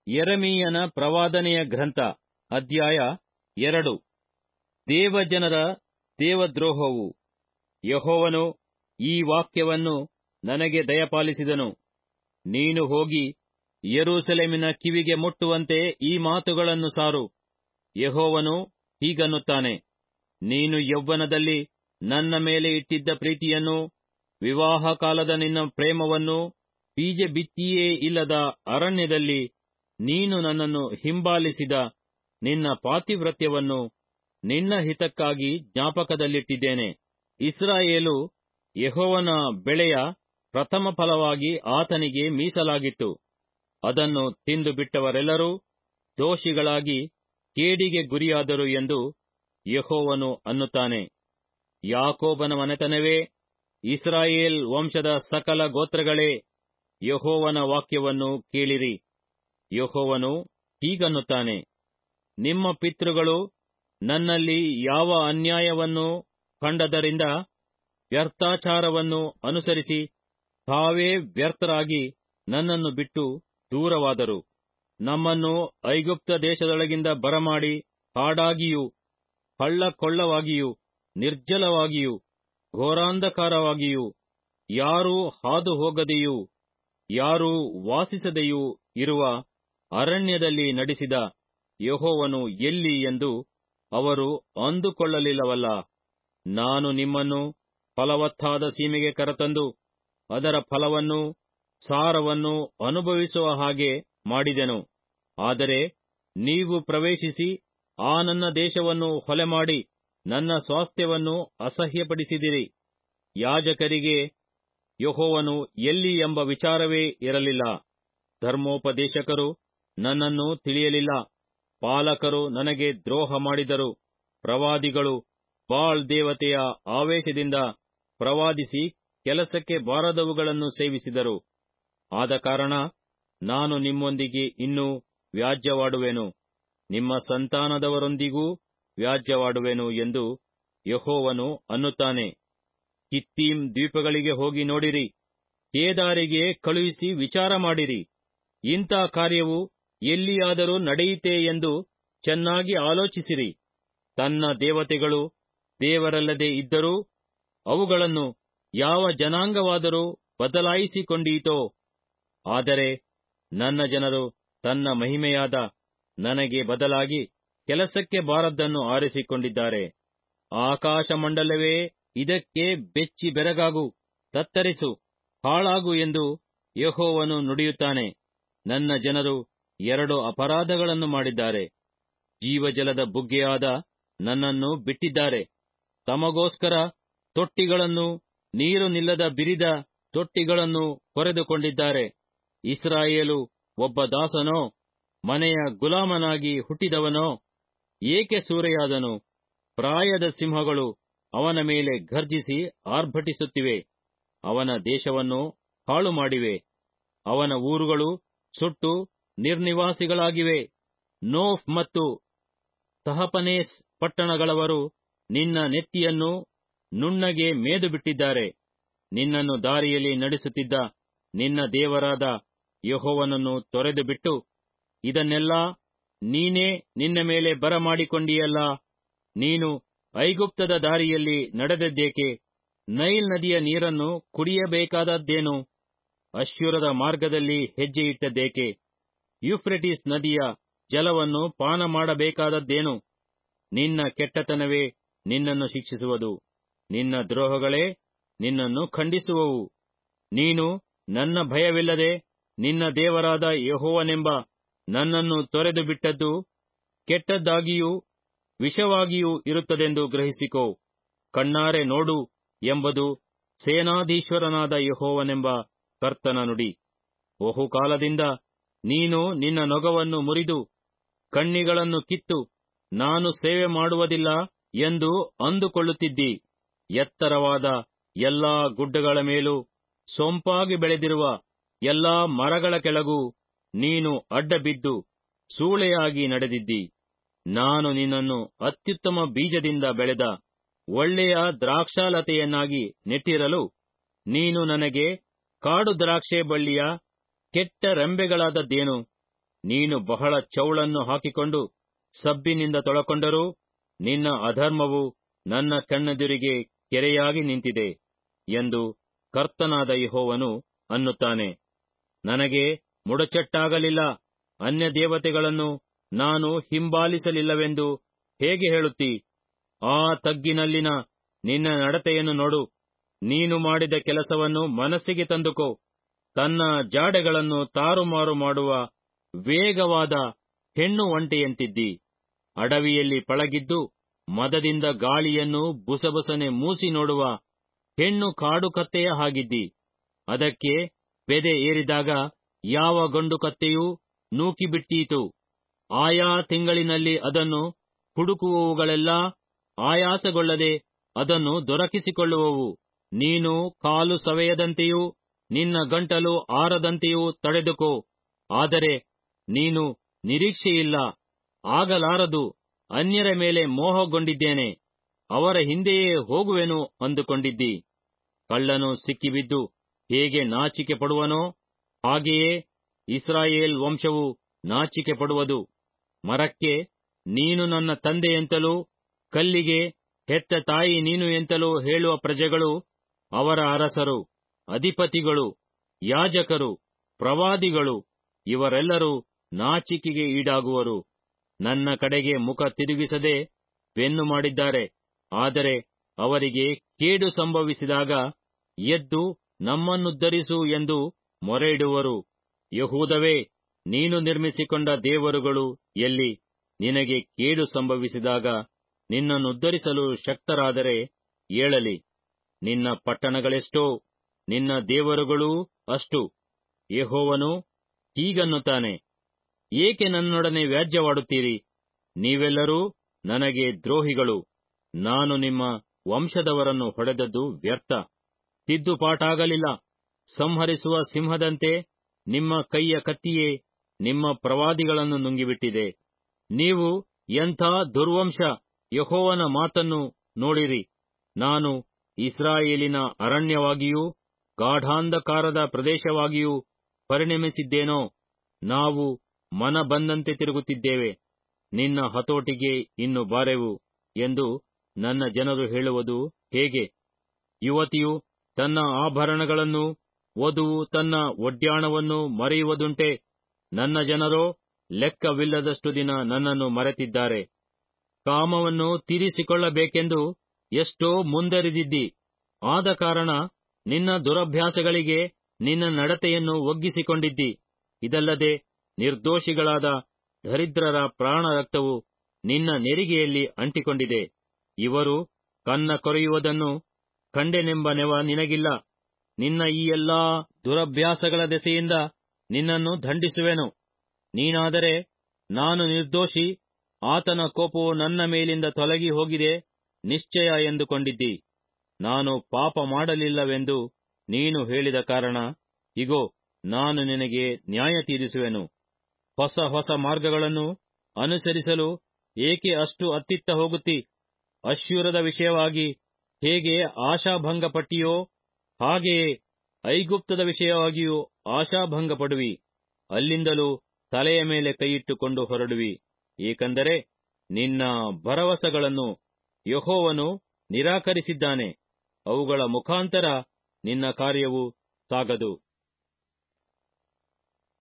ಯೆರೆಮೀಯನ ಪ್ರವಾದನೆಯ ಗ್ರಂಥ ಅಧ್ಯಾಯ 2. ದೇವಜನರ ದೇವದ್ರೋಹವು. ಯೆಹೋವನು ಈ ವಾಕ್ಯವನ್ನು ನನಗೆ ದಯಪಾಲಿಸಿದನು. ನೀನು ಹೋಗಿ ಯೆರೂಸಲೇಮಿನ ಕಿವಿಗೆ ಮುಟ್ಟುವಂತೆ ಈ ಮಾತುಗಳನ್ನು ಸಾರು. ಯೆಹೋವನು ಹೀಗನ್ನುತ್ತಾನೆ, ನೀನು ಯೌವನದಲ್ಲಿ ನನ್ನ ಮೇಲೆ ಇಟ್ಟಿದ್ದ ಪ್ರೀತಿಯನ್ನು, ವಿವಾಹ ಕಾಲದ ನಿನ್ನ ಪ್ರೇಮವನ್ನು, ಬೀಜ ಬಿತ್ತಿಯೇ ಇಲ್ಲದ ಅರಣ್ಯದಲ್ಲಿ ನೀನು ನನ್ನನ್ನು ಹಿಂಬಾಲಿಸಿದ ನಿನ್ನ ಪಾತಿವ್ರತ್ಯವನ್ನು ನಿನ್ನ ಹಿತಕ್ಕಾಗಿ ಜ್ಞಾಪಕದಲ್ಲಿಟ್ಟಿದ್ದೇನೆ. ಇಸ್ರಾಯೇಲು ಯೆಹೋವನ ಬೆಳೆಯ ಪ್ರಥಮ ಫಲವಾಗಿ ಆತನಿಗೆ ಮೀಸಲಾಗಿತ್ತು. ಅದನ್ನು ತಿಂದು ಬಿಟ್ಟವರೆಲ್ಲರೂ ದೋಷಿಗಳಾಗಿ ಕೇಡಿಗೆ ಗುರಿಯಾದರು ಎಂದು ಯೆಹೋವನು ಅನ್ನುತ್ತಾನೆ. ಯಾಕೋಬನ ಮನೆತನವೇ, ಇಸ್ರಾಯೇಲ್ ವಂಶದ ಸಕಲ ಗೋತ್ರಗಳೇ, ಯೆಹೋವನ ವಾಕ್ಯವನ್ನು ಕೇಳಿರಿ. ಯೆಹೋವನು ಹೀಗನ್ನುತ್ತಾನೆ, ನಿಮ್ಮ ಪಿತೃಗಳು ನನ್ನಲ್ಲಿ ಯಾವ ಅನ್ಯಾಯವನ್ನು ಕಂಡದರಿಂದ ವ್ಯರ್ಥಾಚಾರವನ್ನು ಅನುಸರಿಸಿ ತಾವೇ ವ್ಯರ್ಥರಾಗಿ ನನ್ನನ್ನು ಬಿಟ್ಟು ದೂರವಾದರು. ನಮ್ಮನ್ನು ಐಗುಪ್ತ ದೇಶದೊಳಗಿಂದ ಬರಮಾಡಿ ಕಾಡಾಗಿಯೂ ಹಳ್ಳಕೊಳ್ಳವಾಗಿಯೂ ನಿರ್ಜಲವಾಗಿಯೂ ಘೋರಾಂಧಕಾರವಾಗಿಯೂ ಯಾರೂ ಹಾದು ಹೋಗದೆಯೂ ಯಾರೂ ವಾಸಿಸದೆಯೂ ಇರುವ ಅರಣ್ಯದಲ್ಲಿ ನಡೆಸಿದ ಯೆಹೋವನು ಎಲ್ಲಿ ಎಂದು ಅವರು ಅಂದುಕೊಳ್ಳಲಿಲ್ಲವಲ್ಲ. ನಾನು ನಿಮ್ಮನ್ನು ಫಲವತ್ತಾದ ಸೀಮೆಗೆ ಕರೆತಂದು ಅದರ ಫಲವನ್ನೂ ಸಾರವನ್ನೂ ಅನುಭವಿಸುವ ಹಾಗೆ ಮಾಡಿದೆನು. ಆದರೆ ನೀವು ಪ್ರವೇಶಿಸಿ ಆ ನನ್ನ ದೇಶವನ್ನು ಹೊಲೆಮಾಡಿ ನನ್ನ ಸ್ವಾಸ್ಥ್ಯವನ್ನು ಅಸಹ್ಯಪಡಿಸಿದಿರಿ. ಯಾಜಕರಿಗೆ ಯೆಹೋವನು ಎಲ್ಲಿ ಎಂಬ ವಿಚಾರವೇ ಇರಲಿಲ್ಲ. ಧರ್ಮೋಪದೇಶಕರು ನನ್ನನ್ನು ತಿಳಿಯಲಿಲ್ಲ. ಪಾಲಕರು ನನಗೆ ದ್ರೋಹ ಮಾಡಿದರು. ಪ್ರವಾದಿಗಳು ಬಾಳ್ ದೇವತೆಯ ಆವೇಶದಿಂದ ಪ್ರವಾದಿಸಿ ಕೆಲಸಕ್ಕೆ ಬಾರದವುಗಳನ್ನು ಸೇವಿಸಿದರು. ಆದ ಕಾರಣ ನಾನು ನಿಮ್ಮೊಂದಿಗೆ ಇನ್ನೂ ವ್ಯಾಜ್ಯವಾಡುವೆನು, ನಿಮ್ಮ ಸಂತಾನದವರೊಂದಿಗೂ ವ್ಯಾಜ್ಯವಾಡುವೆನು ಎಂದು ಯೆಹೋವನು ಅನ್ನುತ್ತಾನೆ. ಕಿತ್ತೀಮ್ ದ್ವೀಪಗಳಿಗೆ ಹೋಗಿ ನೋಡಿರಿ, ಕೇದಾರಿಗೆ ಕಳುಹಿಸಿ ವಿಚಾರ ಮಾಡಿರಿ. ಇಂಥ ಕಾರ್ಯವು ಎಲ್ಲಿಯಾದರೂ ನಡೆಯಿತೆ ಎಂದು ಚೆನ್ನಾಗಿ ಆಲೋಚಿಸಿರಿ. ತನ್ನ ದೇವತೆಗಳು ದೇವರಲ್ಲದೆ ಇದ್ದರೂ ಅವುಗಳನ್ನು ಯಾವ ಜನಾಂಗವಾದರೂ ಬದಲಾಯಿಸಿಕೊಂಡೀತೋ? ಆದರೆ ನನ್ನ ಜನರು ತನ್ನ ಮಹಿಮೆಯಾದ ನನಗೆ ಬದಲಾಗಿ ಕೆಲಸಕ್ಕೆ ಬಾರದ್ದನ್ನು ಆರಿಸಿಕೊಂಡಿದ್ದಾರೆ. ಆಕಾಶಮಂಡಲವೇ, ಇದಕ್ಕೆ ಬೆಚ್ಚಿ ಬೆರಗಾಗು, ತತ್ತರಿಸು, ಹಾಳಾಗು ಎಂದು ಯೆಹೋವನು ನುಡಿಯುತ್ತಾನೆ. ನನ್ನ ಜನರು 2 ಅಪರಾಧಗಳನ್ನು ಮಾಡಿದ್ದಾರೆ. ಜೀವಜಲದ ಬುಗ್ಗೆಯಾದ ನನ್ನನ್ನು ಬಿಟ್ಟಿದ್ದಾರೆ. ತಮಗೋಸ್ಕರ ತೊಟ್ಟಿಗಳನ್ನು, ನೀರು ನಿಲ್ಲದ ಬಿರಿದ ತೊಟ್ಟಿಗಳನ್ನು ಕೊರೆದುಕೊಂಡಿದ್ದಾರೆ. ಇಸ್ರಾಯೇಲು ಒಬ್ಬ ದಾಸನೋ, ಮನೆಯ ಗುಲಾಮನಾಗಿ ಹುಟ್ಟಿದವನೋ, ಏಕೆ ಸೂರೆಯಾದನು? ಪ್ರಾಯದ ಸಿಂಹಗಳು ಅವನ ಮೇಲೆ ಘರ್ಜಿಸಿ ಆರ್ಭಟಿಸುತ್ತಿವೆ. ಅವನ ದೇಶವನ್ನು ಹಾಳು ಮಾಡಿವೆ. ಅವನ ಊರುಗಳು ಸುಟ್ಟು ನಿರ್ನಿವಾಸಿಗಳಾಗಿವೆ. ನೋಫ್ ಮತ್ತು ತಹಪನೇಸ್ ಪಟ್ಟಣಗಳವರು ನಿನ್ನ ನೆತ್ತಿಯನ್ನು ನುಣ್ಣಗೆ ಮೇದು ಬಿಟ್ಟಿದ್ದಾರೆ. ನಿನ್ನನ್ನು ದಾರಿಯಲ್ಲಿ ನಡೆಸುತ್ತಿದ್ದ ನಿನ್ನ ದೇವರಾದ ಯೆಹೋವನನ್ನು ತೊರೆದು ಬಿಟ್ಟು ಇದನ್ನೆಲ್ಲಾ ನೀನೇ ನಿನ್ನ ಮೇಲೆ ಬರಮಾಡಿಕೊಂಡಿಯಲ್ಲ. ನೀನು ಐಗುಪ್ತದ ದಾರಿಯಲ್ಲಿ ನಡೆದದ್ದೇಕೆ? ನೈಲ್ ನದಿಯ ನೀರನ್ನು ಕುಡಿಯಬೇಕಾದದ್ದೇನು? ಅಶ್ಶೂರದ ಮಾರ್ಗದಲ್ಲಿ ಹೆಜ್ಜೆಯಿಟ್ಟದ್ದೇಕೆ? ಯೂಫ್ರೆಟಿಸ್ ನದಿಯ ಜಲವನ್ನು ಪಾನ ಮಾಡಬೇಕಾದದ್ದೇನು? ನಿನ್ನ ಕೆಟ್ಟತನವೇ ನಿನ್ನನ್ನು ಶಿಕ್ಷಿಸುವುದು, ನಿನ್ನ ದ್ರೋಹಗಳೇ ನಿನ್ನನ್ನು ಖಂಡಿಸುವವು. ನೀನು ನನ್ನ ಭಯವಿಲ್ಲದೆ ನಿನ್ನ ದೇವರಾದ ಯೆಹೋವನೆಂಬ ನನ್ನನ್ನು ತೊರೆದು ಬಿಟ್ಟದ್ದು ಕೆಟ್ಟದ್ದಾಗಿಯೂ ವಿಷವಾಗಿಯೂ ಇರುತ್ತದೆಂದು ಗ್ರಹಿಸಿಕೋ. ಕಣ್ಣಾರೆ ನೋಡು ಎಂಬುದು ಸೇನಾಧೀಶ್ವರನಾದ ಯೆಹೋವನೆಂಬ ಕರ್ತನ ನುಡಿ. ಬಹುಕಾಲದಿಂದ ನೀನು ನಿನ್ನ ನೊಗವನ್ನು ಮುರಿದು ಕಣ್ಣಿಗಳನ್ನು ಕಿತ್ತು ನಾನು ಸೇವೆ ಮಾಡುವುದಿಲ್ಲ ಎಂದು ಅಂದುಕೊಳ್ಳುತ್ತಿದ್ದಿ. ಎತ್ತರವಾದ ಎಲ್ಲಾ ಗುಡ್ಡಗಳ ಮೇಲೂ ಸೊಂಪಾಗಿ ಬೆಳೆದಿರುವ ಎಲ್ಲಾ ಮರಗಳ ಕೆಳಗೂ ನೀನು ಅಡ್ಡಬಿದ್ದು ಸೂಳೆಯಾಗಿ ನಡೆದಿದ್ದಿ. ನಾನು ನಿನ್ನನ್ನು ಅತ್ಯುತ್ತಮ ಬೀಜದಿಂದ ಬೆಳೆದ ಒಳ್ಳೆಯ ದ್ರಾಕ್ಷಾಲತೆಯನ್ನಾಗಿ ನೆಟ್ಟಿರಲು ನೀನು ನನಗೆ ಕಾಡು ದ್ರಾಕ್ಷೆ ಬಳ್ಳಿಯ ಕೆಟ್ಟ ರೆಂಬೆಗಳಾದದ್ದೇನು? ನೀನು ಬಹಳ ಚೌಳನ್ನು ಹಾಕಿಕೊಂಡು ಸಬ್ಬಿನಿಂದ ತೊಳಕೊಂಡರೂ ನಿನ್ನ ಅಧರ್ಮವು ನನ್ನ ಕಣ್ಣೆದುರಿಗೆ ಕೆರೆಯಾಗಿ ನಿಂತಿದೆ ಎಂದು ಕರ್ತನಾದ ಯೆಹೋವನು ಅನ್ನುತ್ತಾನೆ. ನನಗೆ ಮುಡಚಟ್ಟಾಗಲಿಲ್ಲ, ಅನ್ಯ ದೇವತೆಗಳನ್ನು ನಾನು ಹಿಂಬಾಲಿಸಲಿಲ್ಲವೆಂದು ಹೇಗೆ ಹೇಳುತ್ತೀ? ಆ ತಗ್ಗಿನಲ್ಲಿನ ನಿನ್ನ ನಡತೆಯನ್ನು ನೋಡು. ನೀನು ಮಾಡಿದ ಕೆಲಸವನ್ನು ಮನಸ್ಸಿಗೆ ತಂದುಕೋ. ತನ್ನ ಜಾಡೆಗಳನ್ನು ತಾರುಮಾರು ಮಾಡುವ ವೇಗವಾದ ಹೆಣ್ಣು ಒಂಟೆಯಂತಿದ್ದಿ. ಅಡವಿಯಲ್ಲಿ ಪಳಗಿದ್ದು ಮದದಿಂದ ಗಾಳಿಯನ್ನು ಬುಸಬುಸನೆ ಮೂಸಿ ನೋಡುವ ಹೆಣ್ಣು ಕಾಡು ಕತ್ತೆಯ ಹಾಗಿದ್ದಿ. ಅದಕ್ಕೆ ಬೆದೆ ಏರಿದಾಗ ಯಾವ ಗಂಡು ಕತ್ತೆಯೂ ನೂಕಿಬಿಟ್ಟೀತು. ಆಯಾ ತಿಂಗಳಿನಲ್ಲಿ ಅದನ್ನು ಹುಡುಕುವವುಗಳೆಲ್ಲ ಆಯಾಸಗೊಳ್ಳದೆ ಅದನ್ನು ದೊರಕಿಸಿಕೊಳ್ಳುವವು. ನೀನು ಕಾಲು ಸವೆಯದಂತೆಯೂ ನಿನ್ನ ಗಂಟಲು ಆರದಂತೆಯೂ ತಡೆದುಕೋ. ಆದರೆ ನೀನು ನಿರೀಕ್ಷೆಯಿಲ್ಲ, ಆಗಲಾರದು, ಅನ್ಯರ ಮೇಲೆ ಮೋಹಗೊಂಡಿದ್ದೇನೆ, ಅವರ ಹಿಂದೆಯೇ ಹೋಗುವೆನು ಅಂದುಕೊಂಡಿದ್ದಿ. ಕಳ್ಳನು ಸಿಕ್ಕಿಬಿದ್ದು ಹೇಗೆ ನಾಚಿಕೆ ಪಡುವನೋ ಹಾಗೆಯೇ ಇಸ್ರಾಯೇಲ್ ವಂಶವು ನಾಚಿಕೆ ಪಡುವುದು. ಮರಕ್ಕೆ ನೀನು ನನ್ನ ತಂದೆಯೆಂತಲೂ ಕಲ್ಲಿಗೆ ಹೆತ್ತ ತಾಯಿ ನೀನು ಎಂತಲೂ ಹೇಳುವ ಪ್ರಜೆಗಳು ಅವರ ಅರಸರು, ಅಧಿಪತಿಗಳು, ಯಾಜಕರು, ಪ್ರವಾದಿಗಳು ಇವರೆಲ್ಲರೂ ನಾಚಿಕೆಗೆ ಈಡಾಗುವರು. ನನ್ನ ಕಡೆಗೆ ಮುಖ ತಿರುಗಿಸದೆ ಬೆನ್ನು ಮಾಡಿದ್ದಾರೆ. ಆದರೆ ಅವರಿಗೆ ಕೇಡು ಸಂಭವಿಸಿದಾಗ ಎದ್ದು ನಮ್ಮನ್ನುದ್ಧರಿಸು ಎಂದು ಮೊರೆಯಿಡುವರು. ಯೆಹೂದವೇ, ನೀನು ನಿರ್ಮಿಸಿಕೊಂಡ ದೇವರುಗಳು ಎಲ್ಲಿ? ನಿನಗೆ ಕೇಡು ಸಂಭವಿಸಿದಾಗ ನಿನ್ನನ್ನುದ್ಧರಿಸಲು ಶಕ್ತರಾದರೆ ಏಳಲಿ. ನಿನ್ನ ಪಟ್ಟಣಗಳೆಷ್ಟೋ, ನಿನ್ನ ದೇವರುಗಳೂ ಅಷ್ಟು. ಯೆಹೋವನು ಹೀಗನ್ನುತ್ತಾನೆ, ಏಕೆ ನನ್ನೊಡನೆ ವ್ಯಾಜ್ಯವಾಡುತ್ತೀರಿ? ನೀವೆಲ್ಲರೂ ನನಗೆ ದ್ರೋಹಿಗಳು. ನಾನು ನಿಮ್ಮ ವಂಶದವರನ್ನು ಹೊಡೆದದ್ದು ವ್ಯರ್ಥ, ತಿದ್ದುಪಾಟಾಗಲಿಲ್ಲ. ಸಂಹರಿಸುವ ಸಿಂಹದಂತೆ ನಿಮ್ಮ ಕೈಯ ಕತ್ತಿಯೇ ನಿಮ್ಮ ಪ್ರವಾದಿಗಳನ್ನು ನುಂಗಿಬಿಟ್ಟಿದೆ. ನೀವು ಎಂಥ ದುರ್ವಂಶ! ಯೆಹೋವನ ಮಾತನ್ನು ನೋಡಿರಿ. ನಾನು ಇಸ್ರಾಯೇಲಿನ ಅರಣ್ಯವಾಗಿಯೂ ಗಾಢಾಂಧಕಾರದ ಪ್ರದೇಶವಾಗಿಯೂ ಪರಿಣಮಿಸಿದ್ದೇನೋ? ನಾವು ಮನ ಬಂದಂತೆ ತಿರುಗುತ್ತಿದ್ದೇವೆ, ನಿನ್ನ ಹತೋಟಿಗೆ ಇನ್ನು ಬಾರೆವು ಎಂದು ನನ್ನ ಜನರು ಹೇಳುವುದು ಹೇಗೆ? ಯುವತಿಯು ತನ್ನ ಆಭರಣಗಳನ್ನು, ವಧುವು ತನ್ನ ಒಡ್ಯಾಣವನ್ನು ಮರೆಯುವುದುಂಟೆ? ನನ್ನ ಜನರೋ ಲೆಕ್ಕವಿಲ್ಲದಷ್ಟು ದಿನ ನನ್ನನ್ನು ಮರೆತಿದ್ದಾರೆ. ಕಾಮವನ್ನು ತೀರಿಸಿಕೊಳ್ಳಬೇಕೆಂದು ಎಷ್ಟೋ ಮುಂದರಿದಿದ್ದಿ. ಆದ ಕಾರಣ ನಿನ್ನ ದುರಭ್ಯಾಸಗಳಿಗೆ ನಿನ್ನ ನಡತೆಯನ್ನು ಒಗ್ಗಿಸಿಕೊಂಡಿದ್ದಿ. ಇದಲ್ಲದೆ ನಿರ್ದೋಷಿಗಳಾದ ದರಿದ್ರರ ಪ್ರಾಣ ರಕ್ತವು ನಿನ್ನ ನೆರಿಗೆಯಲ್ಲಿ ಅಂಟಿಕೊಂಡಿದೆ. ಇವರು ಕನ್ನ ಕೊರೆಯುವುದನ್ನು ಕಂಡೆನೆಂಬ ನೆವ ನಿನಗಿಲ್ಲ. ನಿನ್ನ ಈ ಎಲ್ಲಾ ದುರಭ್ಯಾಸಗಳ ದೆಸೆಯಿಂದ ನಿನ್ನನ್ನು ದಂಡಿಸುವೆನು. ನೀನಾದರೆ, ನಾನು ನಿರ್ದೋಷಿ, ಆತನ ಕೋಪವು ನನ್ನ ಮೇಲಿಂದ ತೊಲಗಿ ಹೋಗಿದೆ ನಿಶ್ಚಯ ಎಂದುಕೊಂಡಿದ್ದಿ. ನಾನು ಪಾಪ ಮಾಡಲಿಲ್ಲವೆಂದು ನೀನು ಹೇಳಿದ ಕಾರಣ ಇಗೋ, ನಾನು ನಿನಗೆ ನ್ಯಾಯ ತೀರಿಸುವೆನು. ಹೊಸ ಹೊಸ ಮಾರ್ಗಗಳನ್ನು ಅನುಸರಿಸಲು ಏಕೆ ಅಷ್ಟು ಅತ್ತಿತ್ತ ಹೋಗುತ್ತಿ? ಅಶ್ಶೂರದ ವಿಷಯವಾಗಿ ಹೇಗೆ ಆಶಾಭಂಗಪಟ್ಟಿಯೋ ಹಾಗೆಯೇ ಐಗುಪ್ತದ ವಿಷಯವಾಗಿಯೂ ಆಶಾಭಂಗಪಡುವಿ. ಅಲ್ಲಿಂದಲೂ ತಲೆಯ ಮೇಲೆ ಕೈಯಿಟ್ಟುಕೊಂಡು ಹೊರಡುವಿ. ಏಕೆಂದರೆ ನಿನ್ನ ಭರವಸೆಗಳನ್ನು ಯೆಹೋವನು ನಿರಾಕರಿಸಿದ್ದಾನೆ. ಅವುಗಳ ಮುಖಾಂತರ ನಿನ್ನ ಕಾರ್ಯವು ಸಾಗದು.